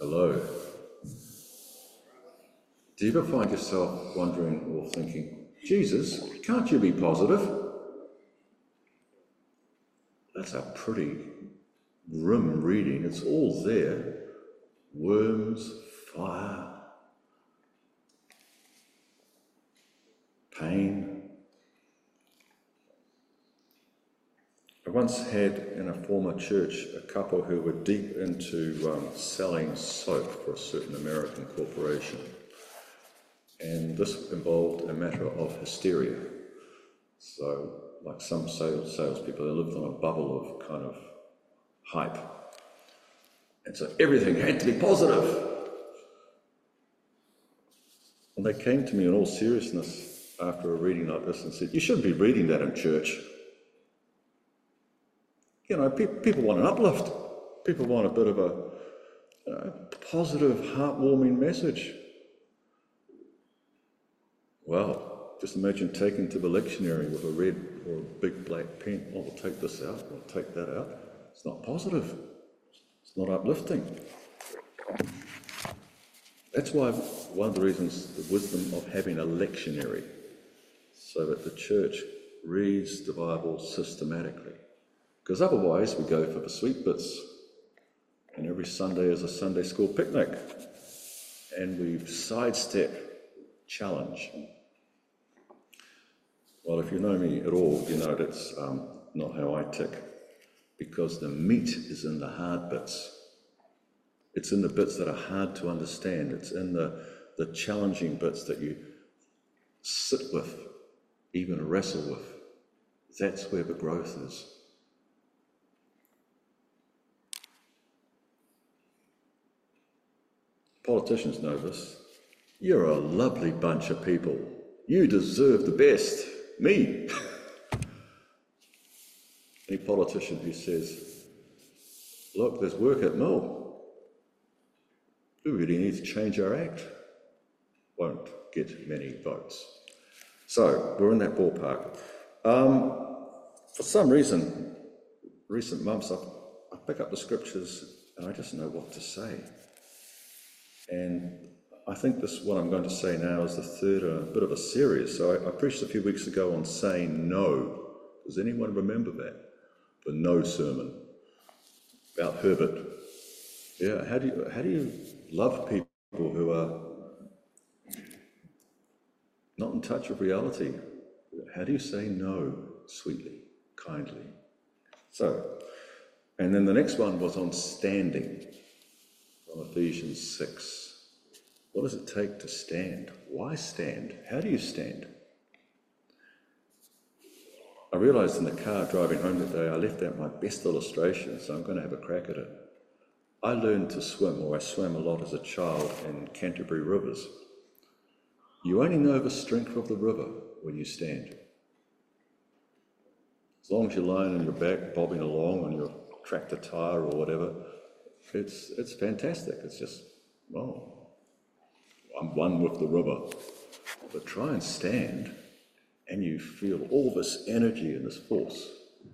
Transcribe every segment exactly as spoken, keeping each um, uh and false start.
Hello. Do you ever find yourself wondering or thinking, Jesus, can't you be positive? That's a pretty grim reading. It's all there. Worms, fire, pain. I once had in a former church a couple who were deep into um, selling soap for a certain American corporation. And this involved a matter of hysteria. So, like some sales salespeople, they lived on a bubble of kind of hype. And so everything had to be positive. And they came to me in all seriousness after a reading like this and said, you shouldn't be reading that in church. You know, pe- people want an uplift. People want a bit of a you know, positive, heartwarming message. Well, just imagine taking to the lectionary with a red or a big black pen. Oh, we'll take this out, we'll take that out. It's not positive. It's not uplifting. That's why one of the reasons, the wisdom of having a lectionary, so that the church reads the Bible systematically. Because otherwise we go for the sweet bits, and every Sunday is a Sunday school picnic, and we sidestep challenge. Well, if you know me at all, you know that's um, not how I tick, because the meat is in the hard bits. It's in the bits that are hard to understand. It's in the, the challenging bits that you sit with, even wrestle with. That's where the growth is. Politicians know this. You're a lovely bunch of people. You deserve the best. Me. Any politician who says, look, there's work at Mill. We really need to change our act. Won't get many votes. So, we're in that ballpark. Um, for some reason, recent months, I, I pick up the scriptures and I just know what to say. And I think this, what I'm going to say now, is the third in a bit of a series. So I, I preached a few weeks ago on saying no. Does anyone remember that? The no sermon about Herbert. Yeah, how do you, how do you love people who are not in touch with reality? How do you say no sweetly, kindly? So, and then the next one was on standing, from Ephesians six. What does it take to stand? Why stand? How do you stand? I realised in the car driving home that day I left out my best illustration, so I'm going to have a crack at it. I learned to swim, or I swam a lot as a child in Canterbury rivers. You only know the strength of the river when you stand. As long as you're lying on your back, bobbing along on your tractor tyre or whatever, it's it's fantastic. It's just, well, I'm one with the river. But try and stand, and you feel all this energy and this force.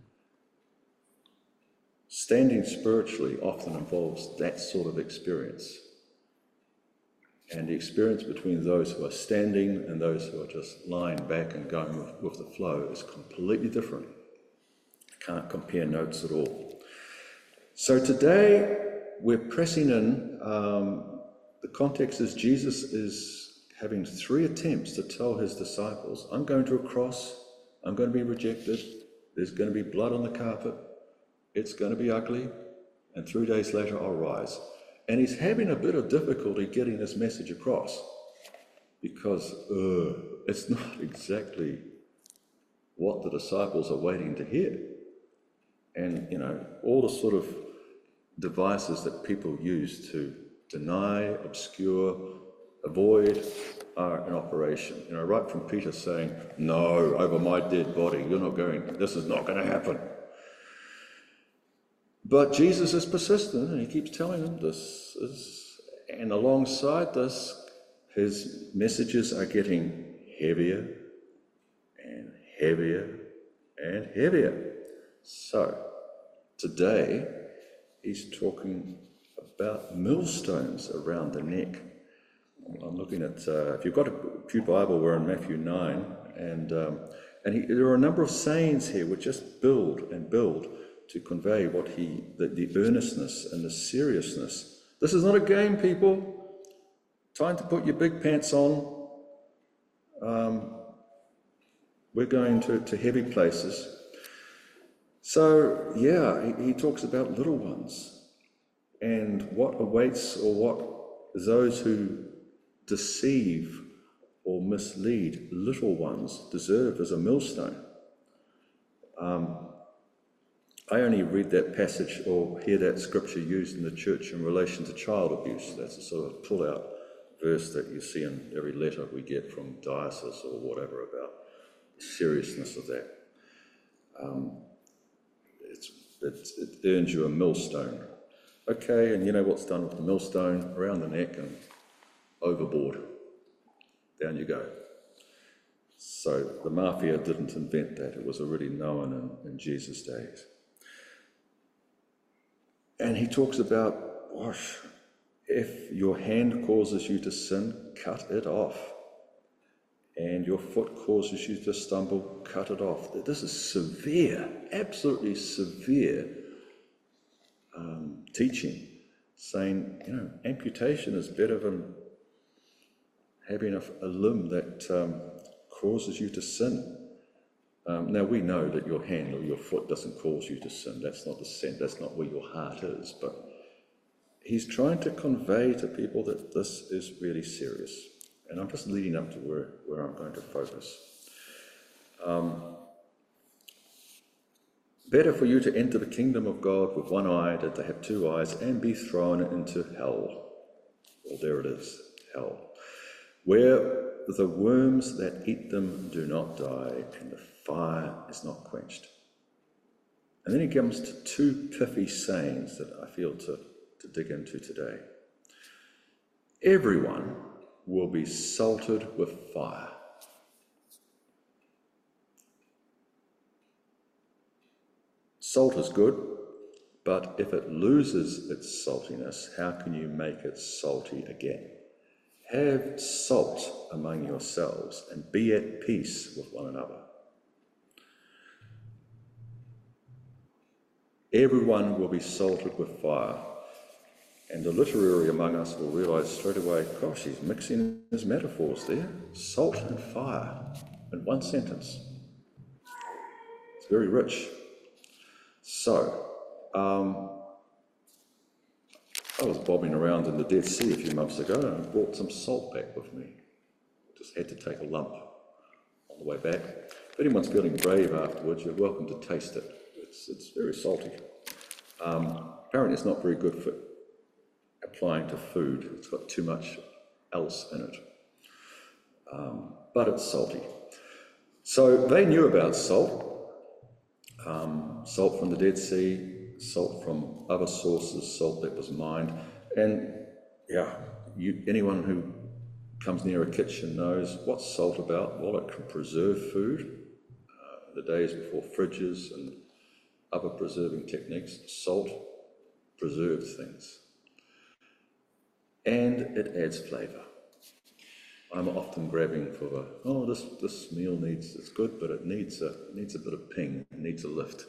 Standing spiritually often involves that sort of experience. And the experience between those who are standing and those who are just lying back and going with, with the flow is completely different. I can't compare notes at all. So today we're pressing in. Um, the context is Jesus is having three attempts to tell his disciples, I'm going to a cross, I'm going to be rejected, there's going to be blood on the carpet, it's going to be ugly, and three days later I'll rise. And he's having a bit of difficulty getting this message across because uh, it's not exactly what the disciples are waiting to hear. And, you know, all the sort of devices that people use to deny, obscure, avoid are in operation. You know, right from Peter saying, no, over my dead body, you're not going, this is not going to happen. But Jesus is persistent, and he keeps telling them this is, and alongside this, his messages are getting heavier and heavier and heavier. So, today, he's talking about millstones around the neck. I'm looking at, uh, if you've got a Pew Bible, we're in Matthew nine, and um, and he, there are a number of sayings here which just build and build to convey what he, the, the earnestness and the seriousness. This is not a game, people. Time to put your big pants on. Um, we're going to, to heavy places. So, yeah, he, he talks about little ones and what awaits, or what those who deceive or mislead little ones deserve as a millstone. Um, I only read that passage or hear that scripture used in the church in relation to child abuse. That's a sort of pull-out verse that you see in every letter we get from diocese or whatever about the seriousness of that. Um, it's, it's, it earns you a millstone. Okay, and you know what's done with the millstone? Around the neck and overboard. Down you go. So the mafia didn't invent that. It was already known in, in Jesus' days. And he talks about, gosh, if your hand causes you to sin, cut it off. And your foot causes you to stumble, cut it off. This is severe, absolutely severe um, teaching, saying, you know, amputation is better than having a, a limb that um, causes you to sin. Um, now, we know that your hand or your foot doesn't cause you to sin. That's not the sin. That's not where your heart is. But he's trying to convey to people that this is really serious. And I'm just leading up to where, where I'm going to focus. Um, better for you to enter the kingdom of God with one eye than to have two eyes and be thrown into hell. Well, there it is, hell. Where the worms that eat them do not die, and the fire is not quenched. And then he comes to two pithy sayings that I feel to, to dig into today. Everyone will be salted with fire. Salt is good, but if it loses its saltiness, how can you make it salty again? Have salt among yourselves and be at peace with one another. Everyone will be salted with fire. And the literary among us will realise straight away, gosh, he's mixing his metaphors there. Salt and fire in one sentence. It's very rich. So, um, I was bobbing around in the Dead Sea a few months ago and I brought some salt back with me. Just had to take a lump on the way back. If anyone's feeling brave afterwards, you're welcome to taste it. It's, it's very salty. Um, apparently it's not very good for applying to food. It's got too much else in it. Um, but it's salty. So they knew about salt. Um, salt from the Dead Sea, salt from other sources, salt that was mined. And yeah, you, anyone who comes near a kitchen knows what's salt about. Well, it can preserve food. Uh, the days before fridges and other preserving techniques, salt preserves things. And it adds flavour. I'm often grabbing for the, oh, this, this meal needs, it's good, but it needs a, it needs a bit of ping, it needs a lift.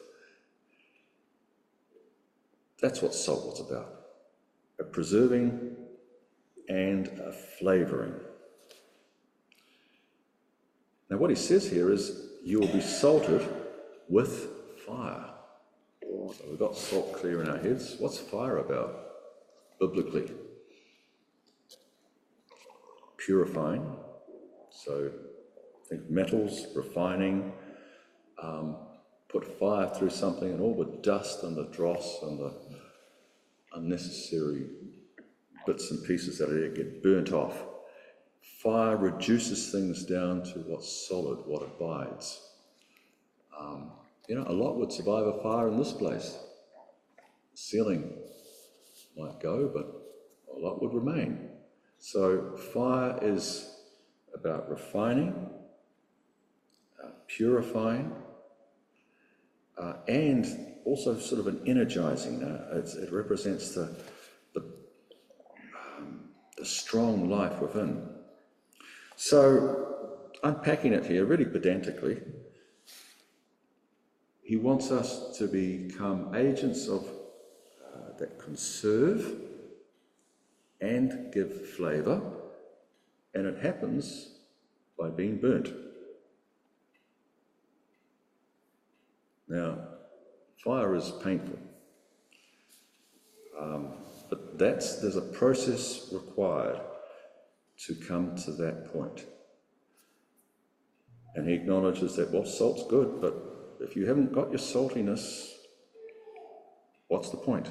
That's what salt was about. A preserving and a flavouring. Now what he says here is, you will be salted with fire. So we've got salt clear in our heads. What's fire about, biblically? Purifying. So think metals, refining, um, put fire through something and all the dust and the dross and the unnecessary bits and pieces that are get burnt off. Fire reduces things down to what's solid, what abides. Um, you know, a lot would survive a fire in this place. The ceiling might go, but a lot would remain. So fire is about refining, uh, purifying, uh, and also sort of an energizing. Uh, it's, it represents the, the a strong life within. So, unpacking it here really pedantically, he wants us to become agents of uh, that conserve and give flavour, and it happens by being burnt. Now, fire is painful, um, but that's there's a process required to come to that point. And he acknowledges that, well, salt's good, but if you haven't got your saltiness, what's the point?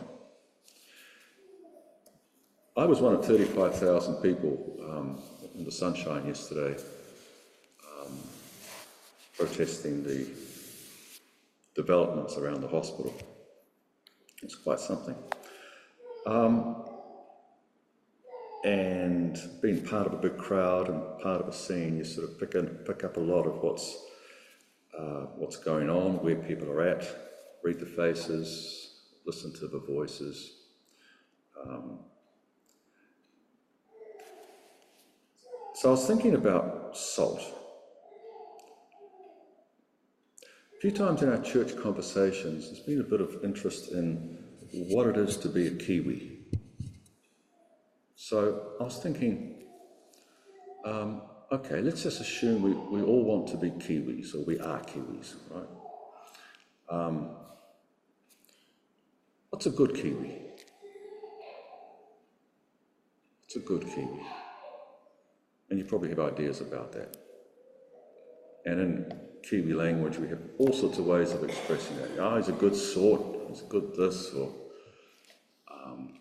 I was one of thirty-five thousand people um, in the sunshine yesterday, um, protesting the developments around the hospital. It's quite something. Um, and being part of a big crowd and part of a scene, you sort of pick, in, pick up a lot of what's uh, what's going on, where people are at, read the faces, listen to the voices. Um, so I was thinking about salt. A few times in our church conversations, there's been a bit of interest in what it is to be a Kiwi. So I was thinking, um, okay, let's just assume we, we all want to be Kiwis, or we are Kiwis, right? Um, what's a good Kiwi? What's a good Kiwi? And you probably have ideas about that. And in Kiwi language, we have all sorts of ways of expressing that. Oh, he's a good sort, he's a good this, or... Um,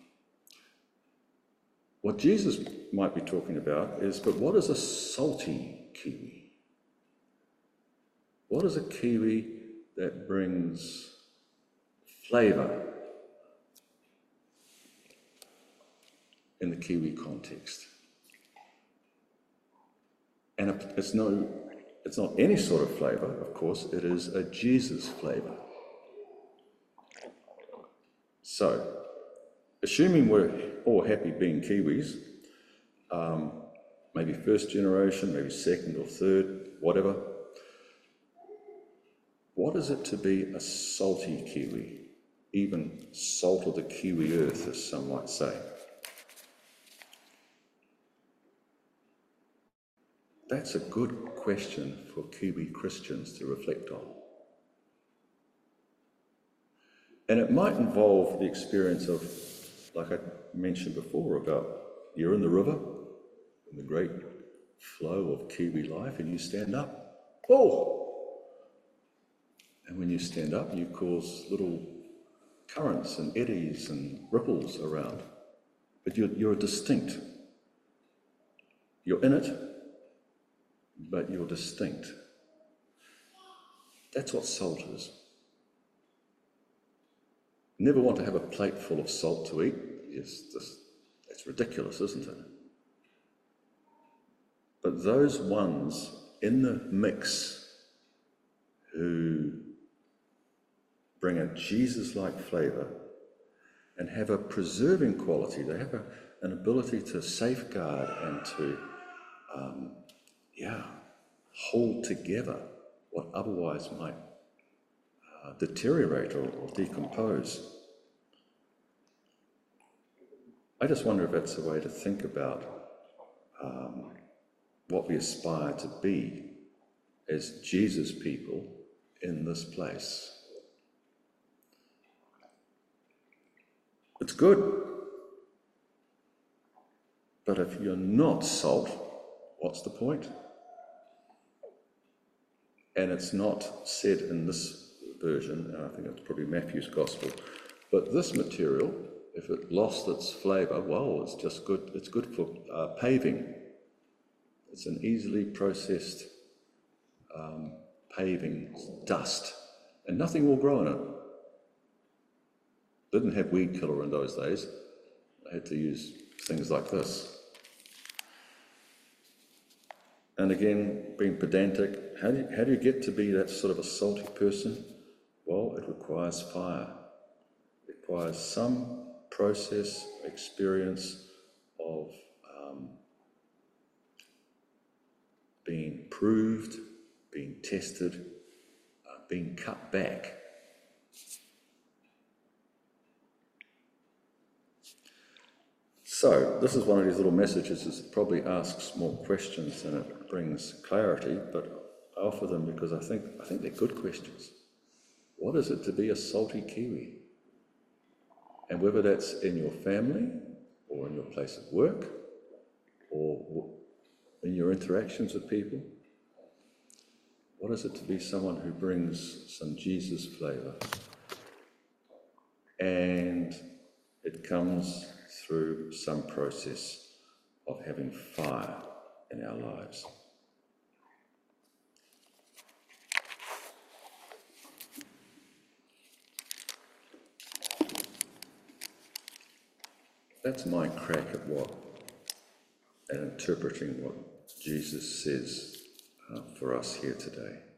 what Jesus might be talking about is, but what is a salty Kiwi? What is a Kiwi that brings flavour in the Kiwi context? And it's no, it's not any sort of flavour, of course, it is a Jesus flavour. So, assuming we're all happy being Kiwis, um, maybe first generation, maybe second or third, whatever, what is it to be a salty Kiwi? Even salt of the Kiwi earth, as some might say. That's a good question for Kiwi Christians to reflect on. And it might involve the experience of, like I mentioned before, about you're in the river, in the great flow of Kiwi life, and you stand up. Oh! And when you stand up, you cause little currents and eddies and ripples around. But you're, you're distinct. You're in it, but you're distinct. That's what salt is. Never want to have a plate full of salt to eat. Yes, this, that's ridiculous, isn't it? But those ones in the mix who bring a Jesus-like flavour and have a preserving quality, they have a, an ability to safeguard and to, um, yeah, hold together what otherwise might uh, deteriorate or, or decompose. I just wonder if that's a way to think about um, what we aspire to be as Jesus people in this place. It's good, but if you're not salt, what's the point? And it's not said in this version, and I think it's probably Matthew's Gospel, but this material, if it lost its flavour, well, it's just good, it's good for uh, paving. It's an easily processed um, paving dust, and nothing will grow in it. Didn't have weed killer in those days. I had to use things like this. And again, being pedantic, how do, you, how do you get to be that sort of a salty person? Well, it requires fire. It requires some process, experience of um, proved, being tested, uh, being cut back. So, this is one of these little messages that probably asks more questions than it brings clarity, but I offer them because I think, I think they're good questions. What is it to be a salty Kiwi? And whether that's in your family, or in your place of work, or in your interactions with people, what is it to be someone who brings some Jesus flavour? And it comes through some process of having fire in our lives. That's my crack at what, at interpreting what Jesus says uh, for us here today.